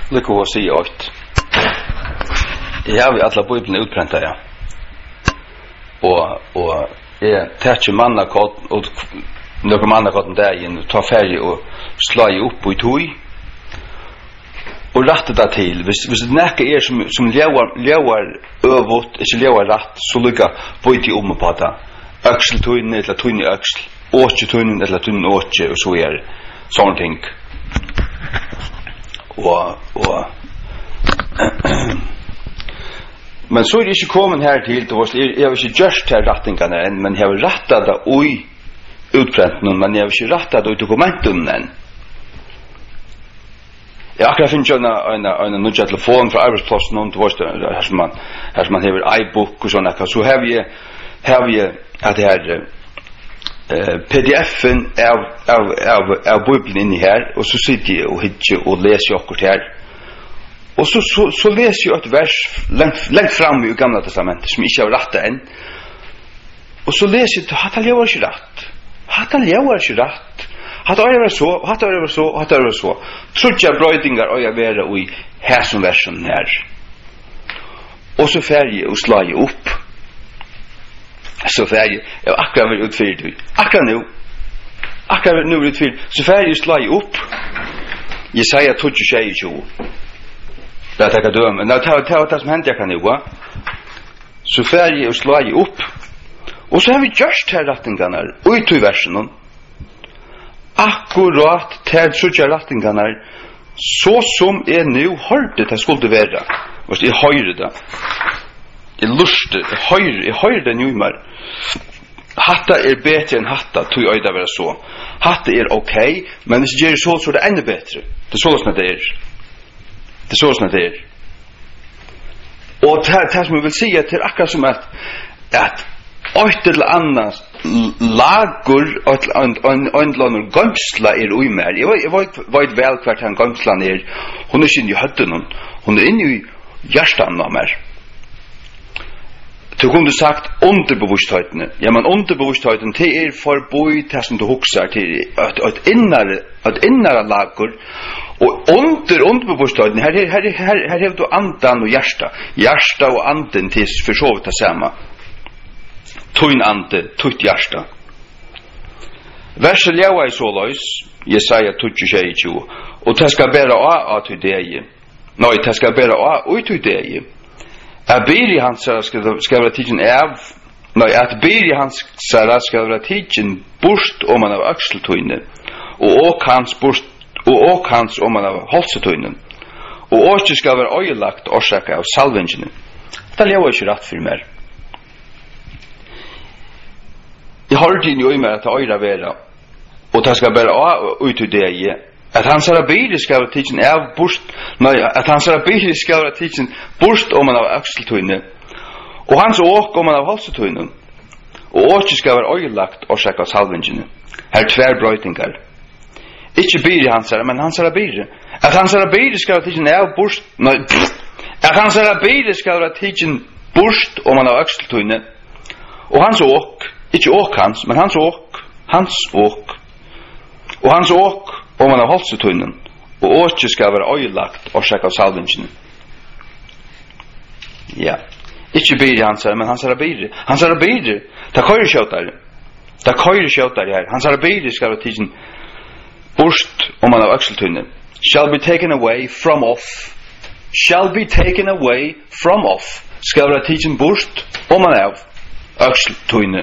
Lycka att säga åt. Jag har alla bibeln utpränta, ja. Och jag täcker mannakott och några mannakotten där igen ta färg och slå upp i tog och rätta det till. Hvis det näka som lever övot, inte lever rätt, så lycka bojti på det. Öxeltöjnen eller töjnen i öxel. Åtjötöjnen eller töjnen åtjö och så sådana ting. Men så det inte kommet här till det var jag har inte just här rättningarna än, men jag har rättat det i utpränten, men jag har inte rättat det i dokumenten än. Jag akkurat finns en nudja telefon från arbetsplatsen och här som man har iBook och sådana, så har vi att det här pdf-en av bibeln inne här, och så sitter jag och hittar och läser akkurat här. Och så läser jag ett vers långt fram i Gamla testamentet som inte har rätt än. Och så läser jag att han lever inte rätt. Att han lever inte rätt. Att det är så, att det är så, att det är så. Trutja bröjtingar och jag vara i här som versen här. Och så färger och slår jag upp. Så färger jag akkurat vill utfyrt. Akkurat nu utfyrt. Så färger jag slår jag upp. Jesaja 22. Det är det dömen. Det är det som händer kan nu, va? Så färger och slår jag upp. Och så har vi just här rättningarna. Ut i versen. Akkurat till sådja rättningarna. Så som är nu hörde det skulle vara. Jag hörde det. Jag lustar. Jag hörde det nu mer. Hatta är bättre än hatta. Tog jag det vara så. Hatta är okej. Men det gör så är det ännu bättre. Det är så som det är. Det är så som det är. Och det som jag vill säga till akkurat som att ett eller annat lager en gömsla är uimer. Jag vet väl kvart han gömslan är. Hon är inne i hötten. Hon är inne i hjärtan av mig. Du kunde sagt underbevisstheten. Ja, men underbevisstheten det är förböj det som du huxar till ett innare lager. Och underbevisstheten här har du andan och hjärta och anden till försovit det samma. Tøyn ande, tøyt hjärsta. Verset leva i såløys, Jesaja 22, og det skal bæra av til deg. Nei, det skal bæra av ut til deg. At ber i hans skal være tidsen av, nei, at ber i hans skal være tidsen bort om man av akseltøyne, og hans om man av holsetøyne, og ikke skal være øyelagt årsaka av salvengene. Det leva ikke rett for mer. Jeg har det jo i meg at øyre være, og det skal bare ut til det, at hans arbeid skal være tidsen av bort, nei, at hans arbeid skal være tidsen bort om man av akseltøyne, og hans åk om man av halsetøyne, og åk skal være øyelagt årsak av salvingene. Her tver brøytingar. Ikke byr i hans, men hans arbeid. At hans arbeid skal være tidsen av bort, nei, at hans arbeid skal være tidsen bort om man av akseltøyne, og hans åk, ikke åk hans, men hans åk. Og hans åk, om man har halsetøynen, og åkje skal være øyelagt og sjekk av salvingene. Ja. Ikke byr hans her, men hans er byr. Hans er byr. Det køyre kjøttere her. Hans er byr skal være tidsen bort om man har økseltøynen. Shall be taken away from off. Shall be taken away from off. Skal være tidsen bort om man har økseltøynen.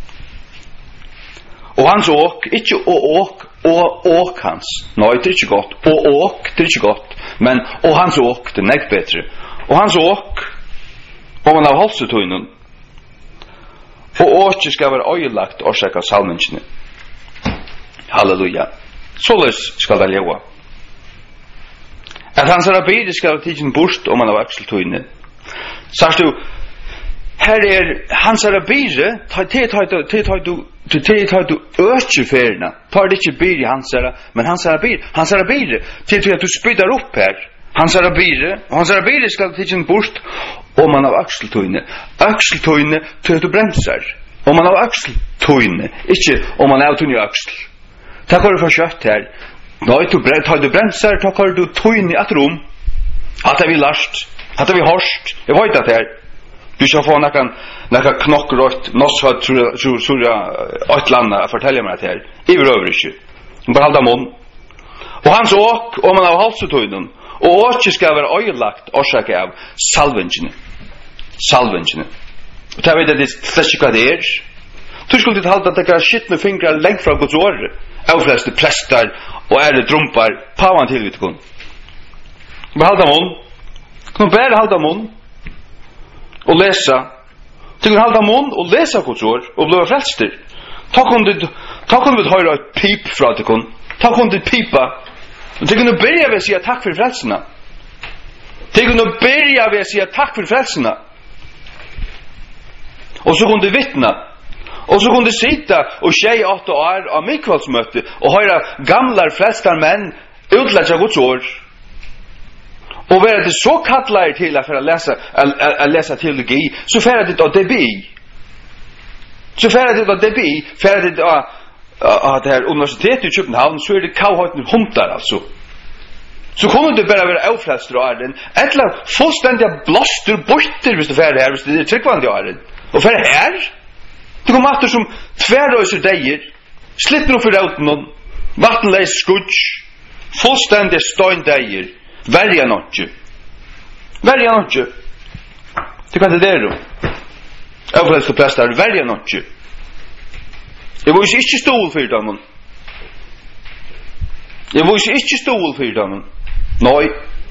Og hans åk, ikke åk hans. Nei, det er ikke godt. Og åk, det er ikke godt. Men, og hans åk, det er nekk bedre. Og hans åk, om man har halsetøynen, og åk skal være øyelagt årsak av salmensene. Halleluja. Således skal det leva. At hans arbeid skal være tidsen bort om man har akseltøynen. Sars du, her hans arbeid, tar du økjeferina, tar det ikke byr i men hans arbeid, til at du spyddar opp her, hans arbeid skal tidsen bort, om man av akseltøyne, til at du bremsar, om man av akseltøyne, ikke om man av tøyne aksel. Takk har du for kjøtt her, tar du bremsar, takk har du tøyne i et rom, Hade vi lärt, hade vi hörst. Jag vet att det här. Du ska få några knockrött, nosshat surra ett landa att fortälja mig det här. I över inte. Bara hålla mun. Och hans åk om man har halsutöjden. Och åket ska vara öjelagt orsak av salvingen. Och det vet att det slett inte vad det är. Du skulle inte halta att det kan shit med fingrar längt från Guds år. Avfleste prästar och ärde drumpar. Pavan till vid kun. Bara halda mun. Kan bara halda mun. Och läsa. Du kan halda mun och läsa Guds år. Och bli frälster. Ta kunde vi höra ett pip från det kun. Ta kunde pipa. Och du kunde börja med att säga tack för frälserna. Du kunde börja med att säga tack för frälserna. Och så kunde vittna. Och så kunde sitta och tjej 8 år av mikvalsmöte och höra gamla frälstar män utlägga Guds år. Och vara det så kallar till att läsa teologi, så färre det av DBI. Färre det av det här universitetet i Köpenhamn, så är det kauhöjten hundar alltså. Så kommer det bara vara avfräster av den, eller fullständiga blåster borter hvis det färre här, hvis det är tryggvande av den. Och färre här, det kommer matter som tvärröser dejer, slipper upp för rauten, vattenleis skudj, fullständiga støyndejer, Värja något. Det kan det då. Avfälska prästar, värja något. Jag var ju inte stol för dem. Nej.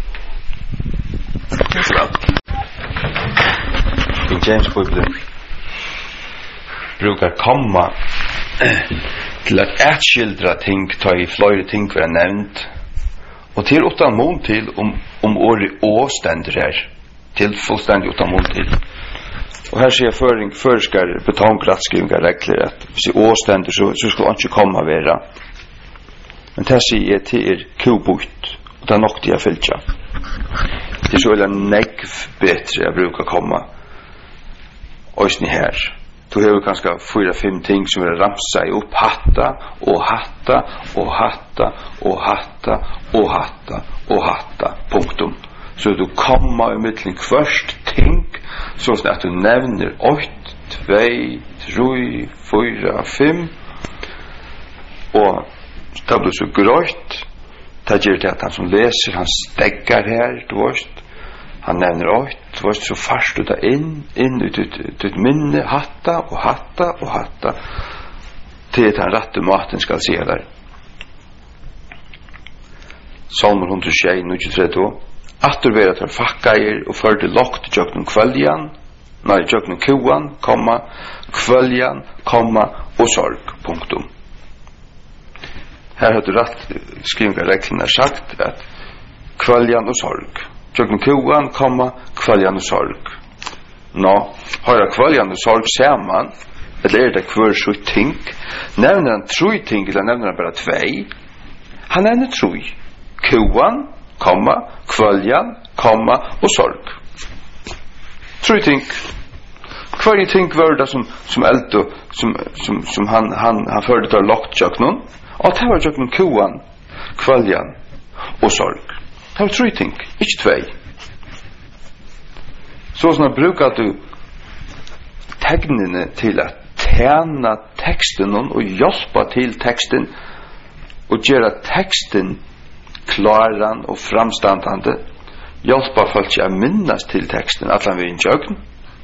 I James Bible brukar komma till att ätskildra ting, ta i flera ting för nämnt. Och till utan mån till om året åständer här. Till fullständigt utan mån till. Och här ser jag förskar betongrattskrivningar regler att hvis det åständer så ska han inte komma vara. Men det säger jag till kubut. Och det är nog det jag fyllt. Det är så eller negv bättre jag brukar komma. Och ni här. Du har ganska 4-5 ting som är ramsa upp hatta. Punktum. Så du kommer i mittlen först ting så att du nämner 8, 2, 3, 4, 5 och det blir så grönt. Det gör det att han som läser han stäcker här, du vet. Han nämner 8, du vet, så fast du där in i ditt minne hatta till att han rätt maten ska se där. Salmer 123 då. Attur vera til fakka og førde lokt jöknum kvöljan, jöknum kuan, kvöljan, og sorg, punktum. Her har du rätt skrivningarreglerna sagt att kvöljan och sorg. Jöknum kuan, kvöljan och sorg. Höra kvöljan och sorg samman, eller det kvör så ting? Nämner han 3 ting eller nämner han bara 2? Han nämner 3. Kuan, kvöljan, och sorg. 3 ting. Kvar ting var det som Elto som han förde till lockt jöknon. Och det var jöknon kuan, kvöljan och sorg. Det var 3 ting, inte 2. Så som brukar du tegnene till att tjäna texten och hjälpa till texten och göra texten klaran och framstandande, hjälpa folk att minnas till texten att han vill inte ögn.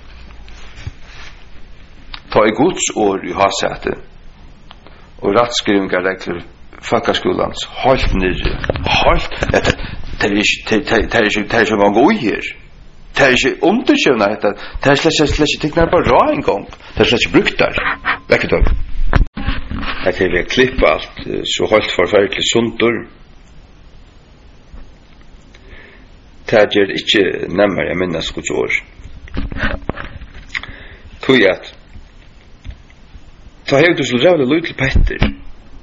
Ta i Guds år i hasäte och rättskrivingar regler fackaskolans halt nere. Det är så många gånger här. Det är inte underkövna detta. Det är slätt tecknar bara bra en gång. Det är slätt brukt där. Väcket då. Det är klippa allt så halt förfärligt sundur. Det gör inte närmare jag minnas Guds år. Tog att ta hev du så rävla lyd till Petter.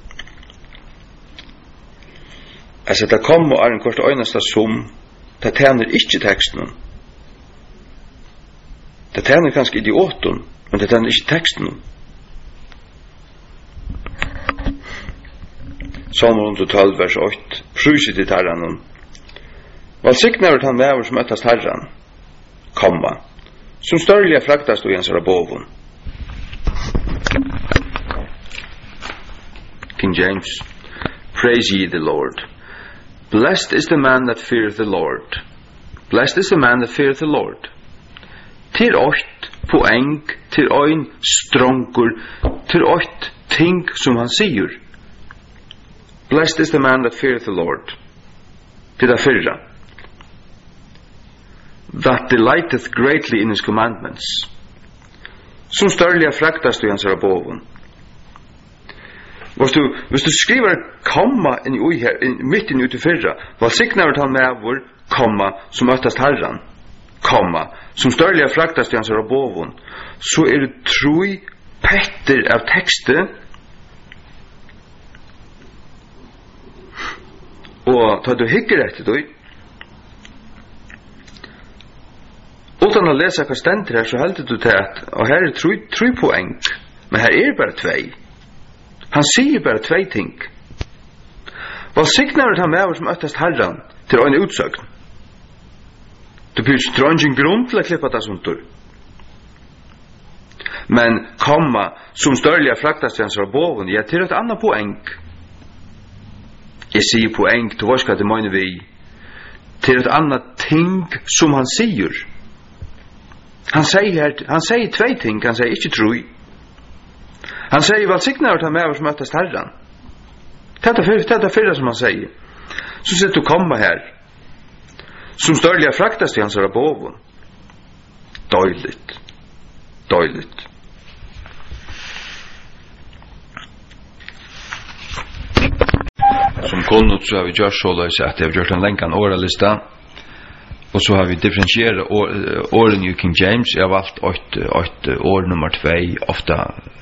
Alltså det kom och är en kort ögnasta som det tjänar inte texten. Det tjänar kanske idioten, men det tjänar inte texten. Psalm 112 vers 8. Prysit i Herren. Valsignar han med som möttast Herran, komma, som störliga fraktast och jensar boven. King James, praise ye the Lord. Blessed is the man that feareth the Lord. Blessed is the man that feareth the Lord. Til åt poeng, til ein strongur, til åt ting som han sier. Blessed is the man that feareth the Lord. Til det fyrra. That delighteth greatly in his commandments. Som størliga fraktast du hans boven. Hvis du skriver komma mitt inn ut i fyrra, valsignar han med vår komma som möttast Herran, komma som størliga fraktast du hans boven, så det troi petter av tekster og tar du hikker etter du utan å lese hva stender her, så heldur du til at og her troi poeng, men her bare 2. Han sier bare 2 ting. Valsignar han med som öttast Herran til en utsøgn. Du tror ingen grunn til å klippa det sånt. Men komma som størliga fraktast til hans boven, ja, til et annet poeng. Jeg sier poeng, du vet hva det mener vi. Til et annet ting som han sier. Han sier 2 ting, han sier ikke troi. Han sier valsignar han med som möttast Herran. Det er fyrra som han sier. Så sier du komma her. Som størliga fraktast i hans boven. Døyligt. Som kunnot så har vi gjort så løs at jeg har gjort en lenkan åralista. Og så har vi differentieret åren i King James. Jeg har valgt 8 år nummer 2, ofta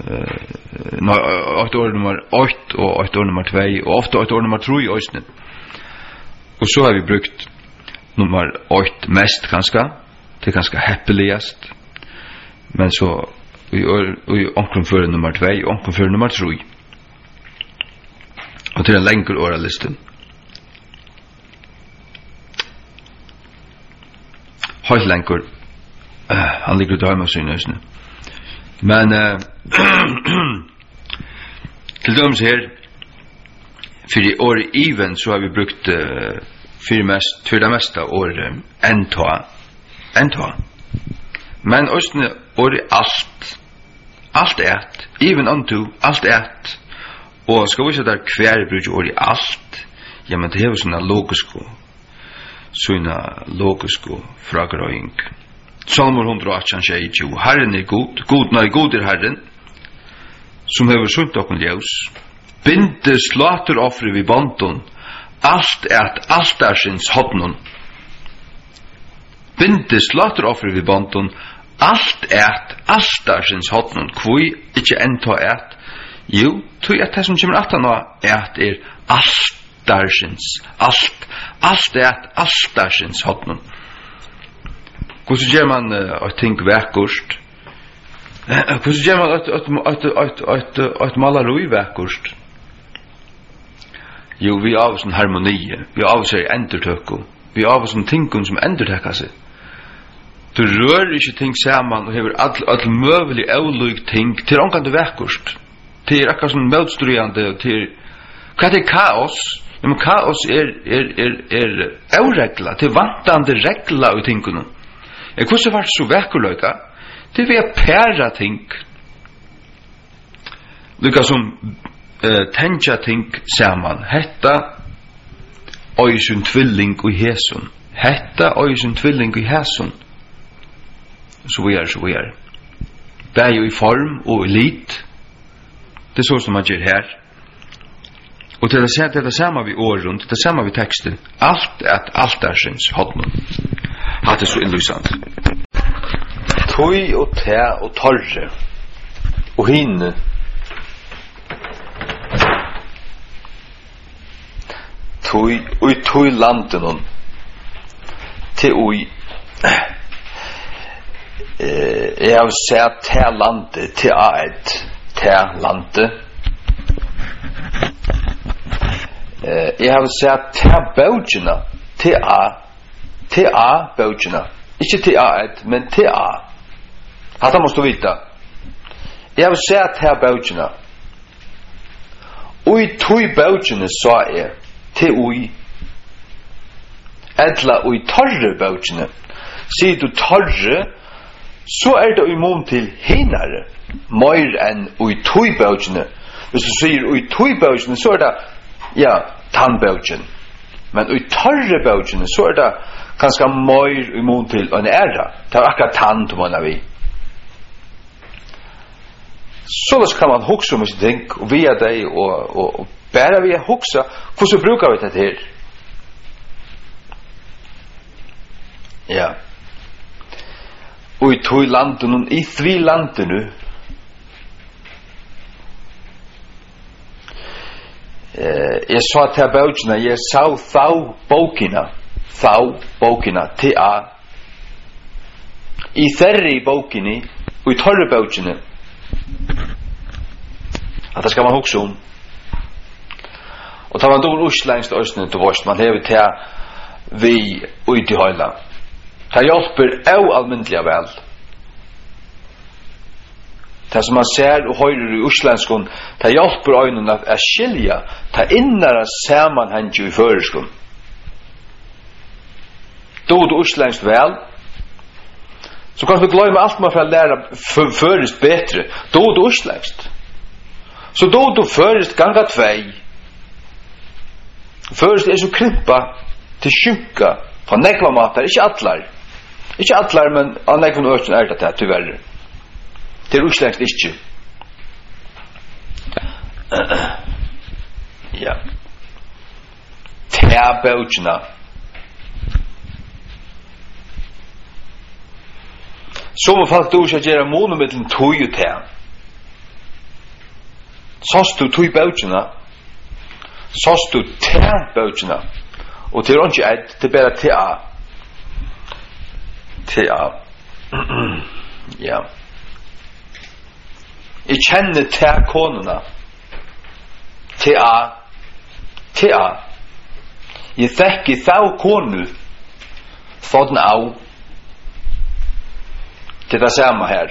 8 år nummer 8 og 8 år nummer 2, og ofta 8 år nummer 3 i Øysnen. Og så har vi brukt nummer 8 mest kanskje, det kanskje heppeligast, men så i omkring før nummer 2, og omkring før nummer 3. Og til en lengre åralisten. Høyt lengur, han ligger ut av hjemme sin øsne. Men til døms her, for i året even så har vi brukt for det meste året enta. Men øsne året alt even unto, alt og skal vi se der hver bruker året alt, ja, men det er jo sånne logiske fragrøying. Salmer 118, 22. Herren god er Herren, som hever sunt okken ljøs. Binde slåtteroffre vid banton, alt altarsins hodnon. Binde slåtteroffre vid banton, alt altarsins hodnon. Kvoi ikkje enta jo, tog det som kommer at han er altarsins, altarsins hodnon. Hvordan gjør man ting vekkurst? Hvordan gjør man et maleroi vekkurst? Jo, vi av oss en harmoni, vi av oss en endertøkko, vi av oss en tingum som endertøkka seg. Du rør ikke ting saman og hever all møvelig avlyg ting til omkant vekkurst. Til akkurat som møtstrujande, til hva er kaos? Men kaos avregla, til vantande regla i tingunum. Hvordan var det så vekkurløyga? Det er vi pæra ting. Lykka som tenja ting saman. Hetta øysun tvilling i hæsun. Hetta øysun tvilling i hæsun. Så vi er. Det er jo i form og i lit. Det er så som man gjør her. Og til det samme vi år rundt, det samme vi teksten. Alt er syns hodnen. Hatt det så innlysant. Tøy og te og torre og hinne. Tøy landen hon. Til ui. Jeg har sett te landet til aet. Te landet. Jeg har sett te baugina til a TA bøkina. Ikke TA1, men TA. Hatta måste du vita. Jeg vil se at her bøkina. Ui tui bøkina sa jeg til ui. Edla ui torre bøkina. Sier du torre, så det immun til hinare. Mer enn ui tui bøkina. Hvis du sier ui tui bøkina, så det ja, tannbøkina. Men ui torre bøkina, så det kanskje mer immun til en æra. Det akkurat tann til man vi. Så kan man hugsa om sitt ting, og via deg, og bare via hugsa, hvordan brukar vi det her? Ja. Og i tog landen, i 3 landen, jeg sa til bøkina, jeg sa bókina, TA. I þerri bókini, og i torre bókina, at det skal man hugsa om. Og tar man då uslengst østene til vårt, man hever til vi ut i høyla. Det hjelper almindelig vel. Det som man ser og høyrer i uslengskon, det hjelper øynene at skilja, det innere samanheng i føreskon. Då du uslengst vel, så kan du gløyme alt man får lære førest betre. Då du uslengst. Så då du førest ganga 2. Førest så krympa til sjunka på nekva matar, ikke allar, men av nekva økken det tyverre. Det uslengst ikke. Ja. Tea bøkina. Så må folk du ikke gjøre monomidlen tøy og tea. Såst du tøy bøkina, såst du tea bøkina, og til ikke et, det bare tea. Tea. Ja. Jeg kjenner tea konuna. Tea. Jeg þekki þá konu, sånn au. Det det samme her.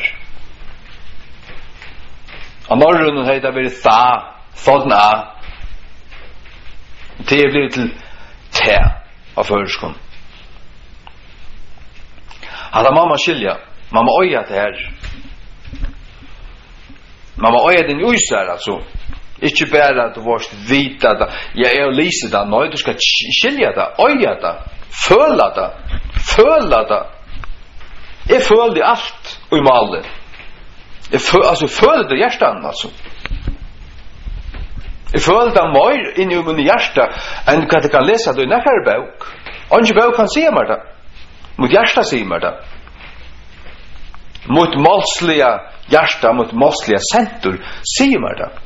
Og morgenen har det vært sånn a. Det blir til te av føreskon. Hadde mamma skilja, mamma øya det her. Mamma øya den uisar, altså. Ikke bare at du vorst vita det, jeg lyser det, nei, du skal skilja det, øya det, føla det. Jeg føler alt i malet. Jeg føler det hjertan, altså. Jeg føler det mer inni min hjärta enn hva jeg kan lese det i nekkare bøk. Andre bøk kan sige meg det. Mot hjärta sier meg det. Mot målslige hjärta, mot målslige sentur sier meg det.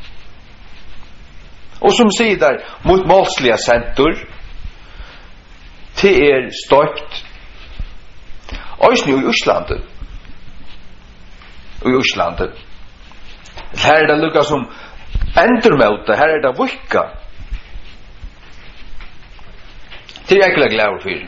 Og som sier der, mot målslige sentur, til støykt, Øysni i Íslandi. Her det lukka som endurmøte, her det vikka. Det jeg ikke glad for.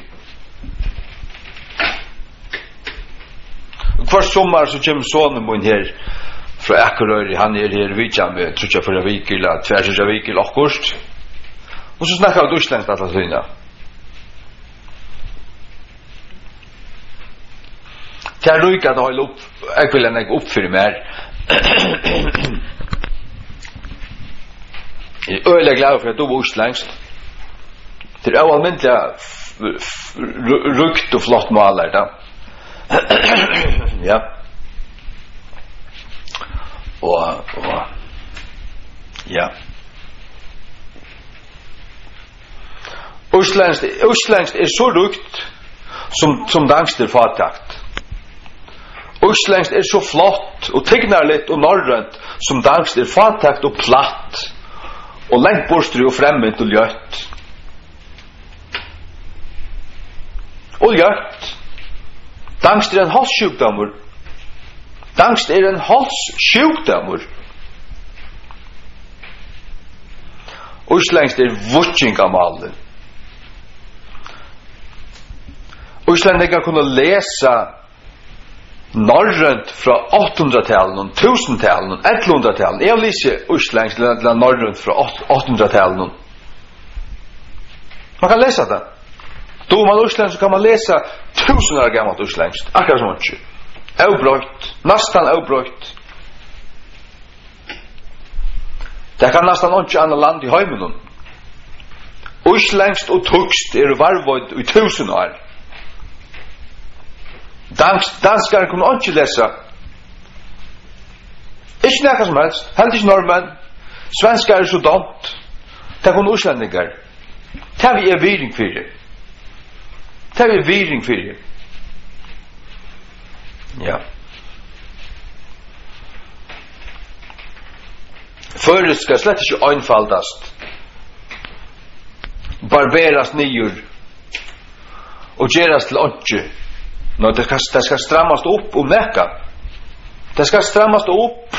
Hver sommar så kommer sonen min her fra Akureyri, han her vidjan med trutja for en vik eller 2 vik akkurst. Og så snakkar vi Íslands alla tøyna. Det ryker at jeg opp, jeg vil enn jeg oppfyrir mer. Jeg er øyelig glad for at du var uslengst. Det er almindelig rukt og flott maler da. Ja. Og ja. Uslengst er så rukt som dangster fatakt. Uslengst er så flott og tignarligt og norrønt som dangst er fatakt og platt og lengt borstri og fremment og ljøtt. Og ljøtt. Dangst er en halssjukdommer. Uslengst er vutjingamalen. Utlänningar kunde läsa norrönt från 800-talen, 1000-talen, 1100-talen. Jag läser utländskt eller norrönt från 800-talen. Man kan läsa det. Då man utländskt så kan man läsa 1000 år gammalt utländskt. Akkurat som inte. Obröjt. Nästan obröjt. Det kan nästan inte annat land i heimen. Utländskt och tyst varvått i 1000 år. Danskar kunde inte läsa. Inte något som helst. Helt inte norrmän. Svenskar är så dumt. Det kunde utlänningar. Det har vi viring för det. Det har vi viring för det. Ja. Förut ska slett inte einfaldast. Barberas nyer. Och geras till åtje. No, det ska strammas upp och mäka. Det ska strammas upp.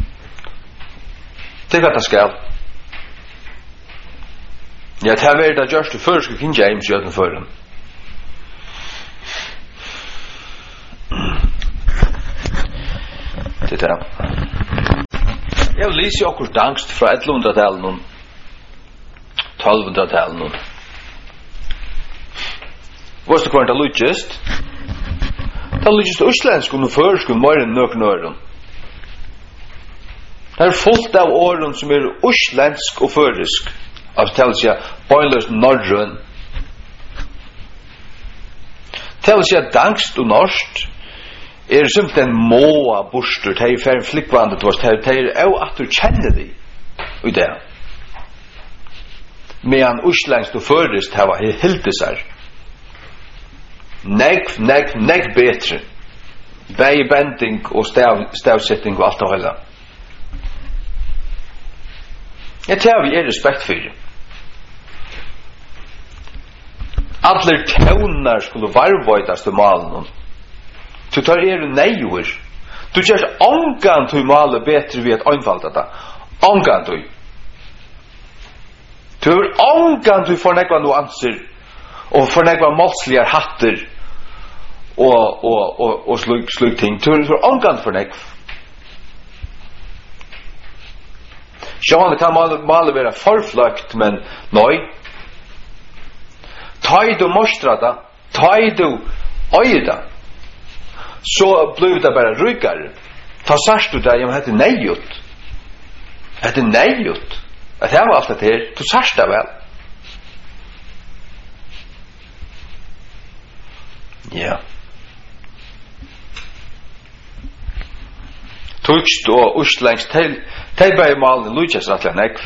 Det är vad det ska. Ja, det här är det just det första King James gör den förrän. Det där. Jag läser också dankst från 1100-talen. 1200-talen. Vad är det kvar att just? Det är just utländsk och förskund mer än någon öron. Det är fullt av åren som är utländsk och försk. Av tälsja boilers norrön. Tälsja dankst och norskt är som den måa borster. Det är färre flickvandet vårt. Det är att du känner dig i det. Medan utländsk och försk det var helt isär. Negg bättre. Bänding och stavsättning och allt och hela. Jag tar vi respekt för det. Allir tånar skulle varvvajtas till malen. Du tar nejor. Du gör ångan till malet bättre vid att einfalda det. Ångan till. Du har ångan till förnäckva nuanser och förnäckva målsliga hatter och slug ting. Du har ångan förnäckva. Sjån kan malet vara förflökt, men nej. Ta du mostrada, ta du öjda, så blir det bara ryggare. Ta särst du där, jag heter nejut. Heter nejut. Att det var allt det här, du särst det väl. Ja. Tugst och uslängst till börjar malen Lujas rättliga nekv.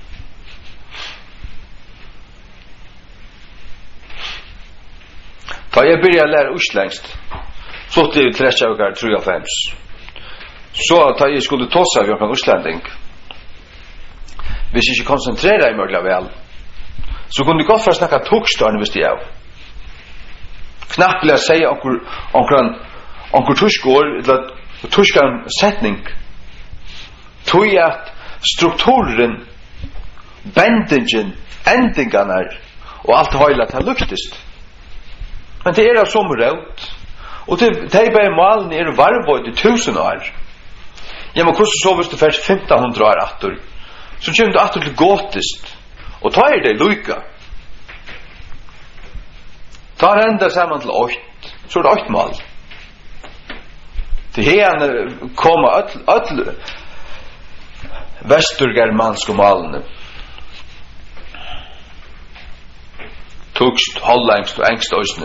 Ta jag börjar lära uslängst. Flott det 30 år 3-5. Så ta jag skulle tossa vid en usländing. Hvis jag inte koncentrerar mig möjliga väl, så kunde gott för att snacka tugstörn visste jag. Knappt vill jag säga onkur tuskår eller tuskan sättning. Tog att strukturen, bändingen, ändingarna och allt hela det luktist. Men det är som råd. Och det är bara malen är varvåd i 1000 år. Ja, men kursen så visst det först 1500 år attor. Så kommer du attor till gåtist. Och tar det lujka. Tar ända samman till 8. Så är det 8 mal. Det här kommer öll västergermanska malen. Tugst, hollängst och engst ösne.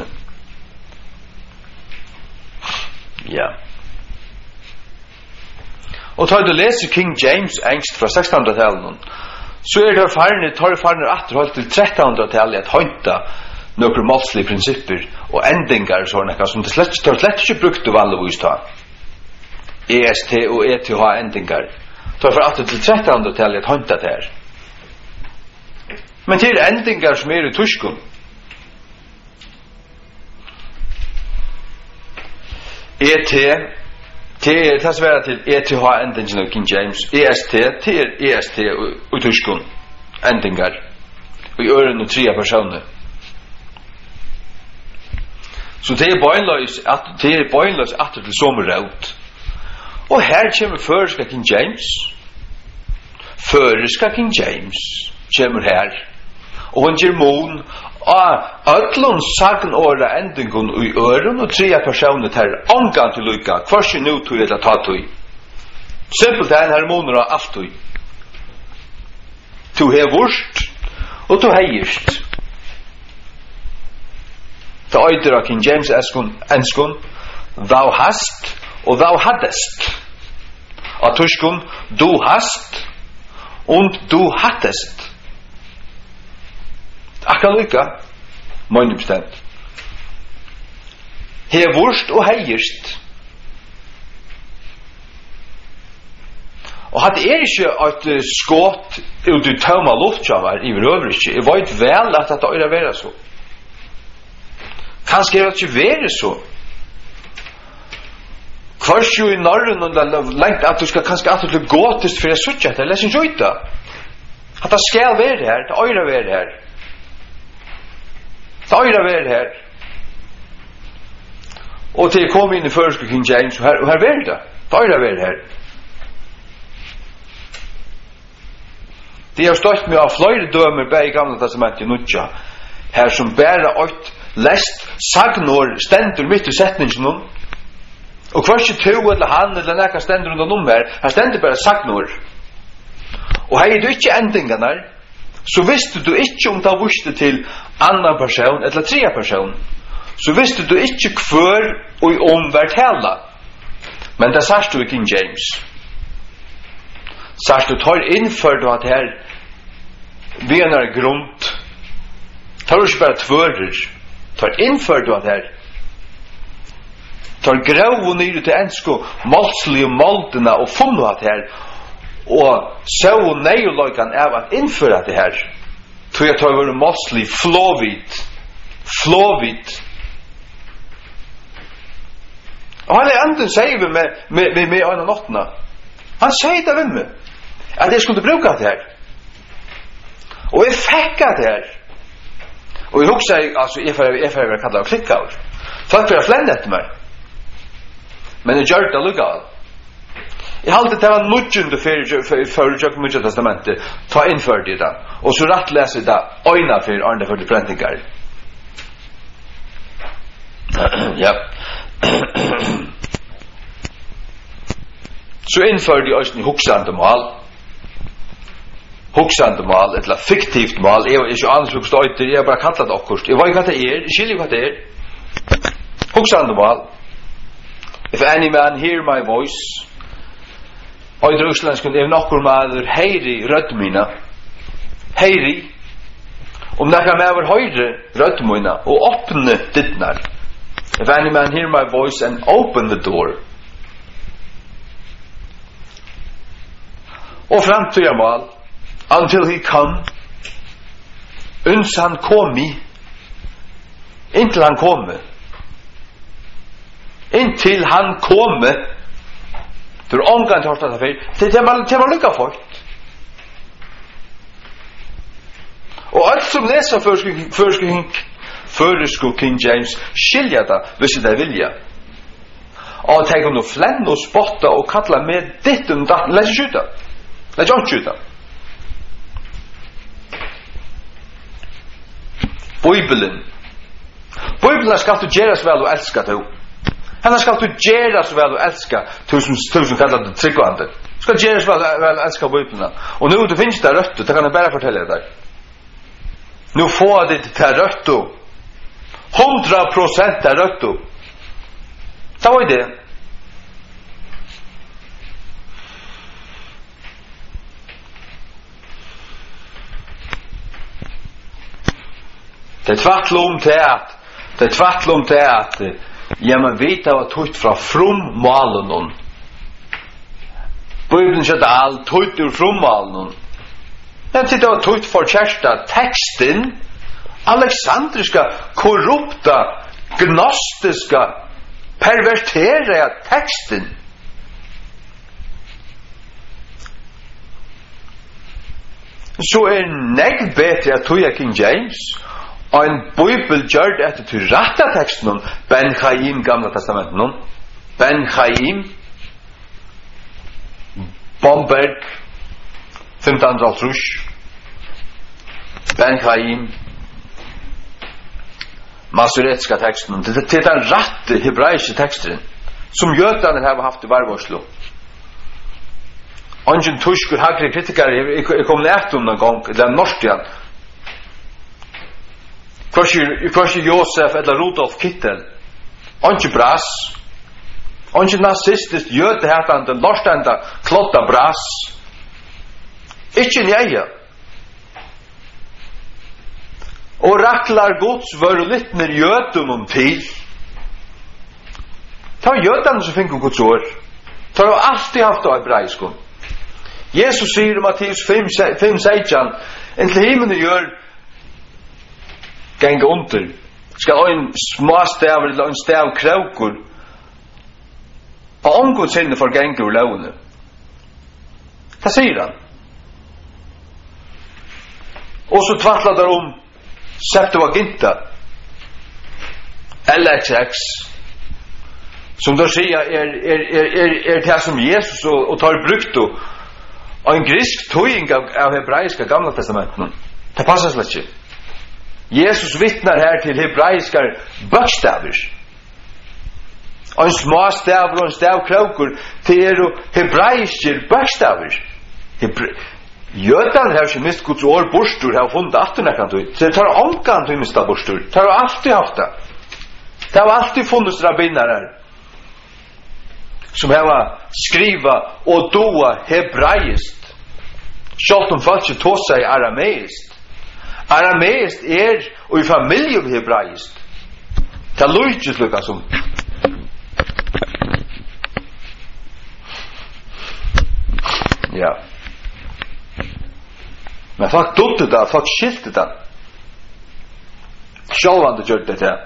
Ja. Och tar du läser King James engst från 1600-talet, så är det farne att till 1300-talet att hönta några målsliga principer och ändingar och sådana som det slett inte brukt av vanligvis ta. EST och ETH ändingar. Så för att till 1300-talet att hönta det här. Men till ändingar som är i tyskun. ET det svarar till ETH ändingen av King James. EST till EST och tyskun ändingar. Och i ören och 3 personer. Så det är bøynløs at til som råd. Og her kommer føreska King James. Føreska King James kommer her. Og hun gjør mån öllum sagn åra endingun i øren og trea personer ter angan til lykka, kvarsi nu tog eller ta tog. Simpelt er en her måneder av alt tog. Tu hei vurst og tu heirst. Ta øyder av King James enskun, thou hast og thou haddest. Av tuskun, du hast und du hattest. Akka lykka, møyne bestemt. Hei vurst og heirst. Og hatt ikke et skått ut i tøma luftjavar i røver ikke. Jeg vet vel at det er være så. Kanskje er det ikke være så. Kvars jo i norren og lengt at du skal kanskje at du gå til for jeg suttje etter. Lesen jo ikke. At det skal være her. Det er være her. Det er være her. Og til jeg kom inn i førske King James og her være det. Det er være her. Det har stått med av flere dømer bei i gamla testamentet i Nudja, her som bæra ått lest sagnår stendur mitt i setningen, og hversi to eller han eller nekka stendur undan her stendur bare sagnår. Og hei du ikke endingarna, så visste du ikke om det visste til annan person eller tredje person, så visste du ikke hver og om hvert hela. Men det sørst du i King James. Sørst du tar innført at her vi er grunt. Tar du ikke bare tvører. Tar innført at her. Tar grau og nyre til ensko målslige måldene og funnet at her. Og så nøyeløykan av at innføre at her. Tror jeg tar være målslig flåvidt. Flåvidt. Og han anden sier vi med øyne nottene. Han sier det ved meg. At jeg skulle bruke det her. Og jeg fikk det her. Og jeg husker, altså, jeg får være kallet og klikka over. Folk får flende etter meg. Men jeg gjør det lukket. Jeg halte det var nødgjende for Jøkken Mudja testamentet. Ta innført i det. Og så rett leser det øyne for Arne for de frentinger. Ja. Så innfører de også en huksande mål. Huksande mål, et eller fiktivt mål. Jeg er ikke annet som støyter, jeg har bare kallet det akkurat. Jeg vet hva det er, jeg skiljer hva det er. Huksande mål. If any man hear my voice, og i drøslandskund er nokkur maður heiri røddmina. Heiri. Om nekka maður høyre røddmina og åpne dittnar. If any man hear my voice and open the door. Og framtida mål, until he come, uns han komi, inntil han komme. Inntil han komme, du er omgang til hårsta det var lykka folk. Og alt som leser føresko King James skilja det, hvis det vilja. Og tenk om du flenn og spotta og kalla med ditt datten, les ikke ut det. Les ikke ut det. Bibelen skal du gjeras vel og elska du. Henne skal du gjeras vel og elska tusen kallar du tryggvande. Skal gjeras vel og elska Bibelen. Og nu du finnes det røttu, det kan jeg bare fortelle deg. Nu får det til røttu. 100% til røttu. Det var det. Det er tvattlom til at ja, man vet av at tøyt fra frummalen. Bibelen sier det alt tøyt ur frummalen. Jeg sitter av tøyt for kjærsta teksten, alexandriska, korrupta, gnostiska, perverterea teksten. Så negg bedre at tøya King James, Ein Bibel gjort etter til rette teksten Ben Chaim Gamla Testamenten Ben Chaim Bomberg 1530 Ben Chaim Masoretska teksten til den rette hebraiske teksten som jødene har haft i varvarslo. Ingen tusker hagre kritikere jeg kom nært om noen gang det norsk igjen Kanskje Josef eller Rudolf Kittel Ingen bras Ingen nazistisk jøde hetande lorstenda klotta bras Ikke njeie Og raklar gods var litt mer jødunum til Ta jødene som finner gods år Ta har alltid haft av hebraiskon Jesus sier i Matteus 5:16 Inntil himmelen gjør ganga under skal ein småstav eller ein stav kraukur og omgått sinne for ganga ur lovene det sier han og så tvattlar der Septuaginta LXX som der sier er det som Jesus og tar brukt og en grisk tøying av hebraiska gamla testamenten det passar slett ikke Jesus vittnar her til hebraiska bokstaver og en små stav og en stav kraukur til hebraiske bokstaver Jødan har ikke mist Guds år borstur har funnet atternekkant ut så det tar omkant til mista borstur det har alltid haft det det har alltid funnits rabbinnar her som har skriva og doa hebraiskt sjalt folk ikke tås seg arameiskt arameiskt og i familie hebraiskt det er lujtjes lukka som ja men folk dodde det folk skilte det sjålvande gjør det til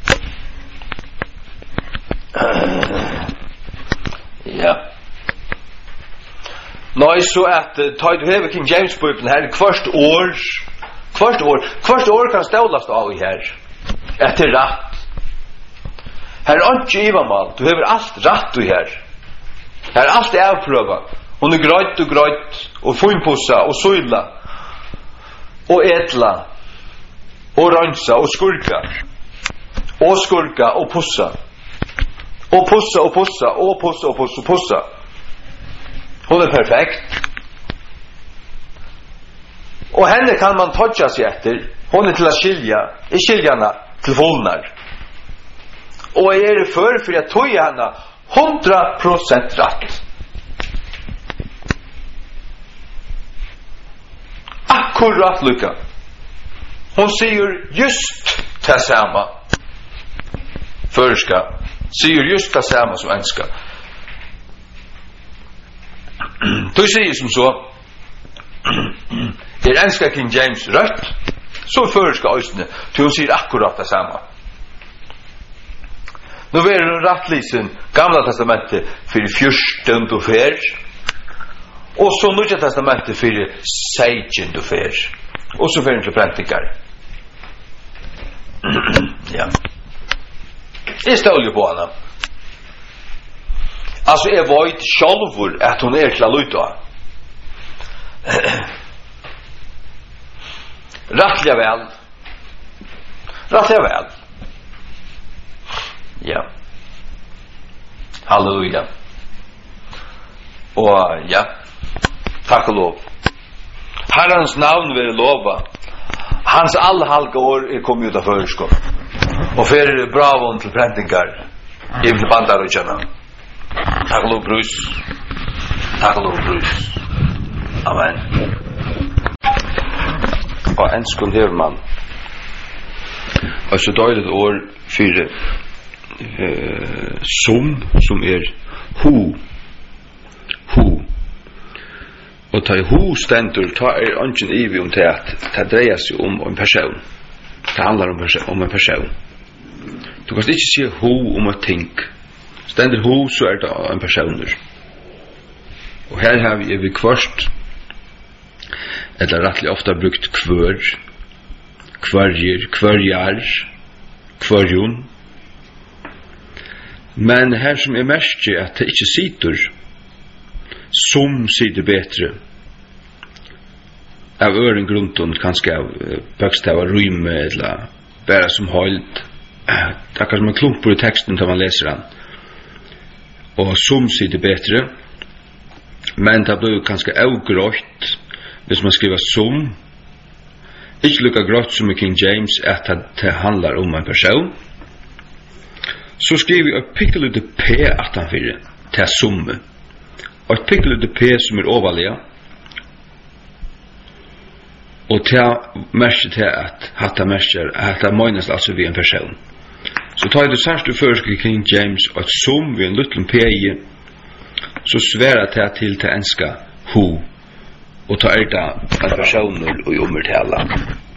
ja nå så at ta du hever King James Bibelen her hvert år kan stålast av i her etter ratt her er ikke ivamal du hever alt ratt i her her er alt avprøva hun er grøyt og funpussa og søyla og etla og rønsa og skurka og pussa og pussa hun er perfekt og henne kan man todja seg etter hun er til å skiljana til fullnar og jeg er for jeg tøya henne 100% ratt akkurat lukka hon sier just det samme førska sier just det samme som enska du sier som så enska King James rødt så førska østene til hon sier akkurat det samme nå er det rattlisen gamla testamentet for 14 og fer og så Nya testamentet for 16 og fer og så fer til praktikar ja jeg stål jo på henne altså jeg vet sjálvur at hun til å luta rattliga vel ja halleluja og ja takk og lov Herrens navn vil lova hans allhalga år kommet ut av føreskap og fyrir bravon til prentingar i bandar og kjana takk og lov brus amen og enskund her man og så døylet år fyrir som hu og ta hu stendur ta ungen ivi til at det dreier seg om en person det handlar om en person du kan ikke si hu om et ting stendur hu så det en personer og her har vi kvart eller rettelig ofta brukt kvør kvarjon. Men her som mest at det ikke sitter som sitter bedre av øren grunden, kanskje av bøkstav av rymme, eller bare som holdt. Det er som en klumper i teksten til man leser den. Og som sitter bedre, men det blir kanskje avgrått hvis man skriver som. Ikke lukka grått som i King James at det handler om en person. Så skriver vi et pikkelite P 18-4 til summe. Og et pikkelite P som overlige. Og til merke til at hatta merker at det møgnes altså vi en person. Så tar jeg det særste først i King James og et sum vi en liten P i, så sværer til enska ho, og tar det en person og ommertale.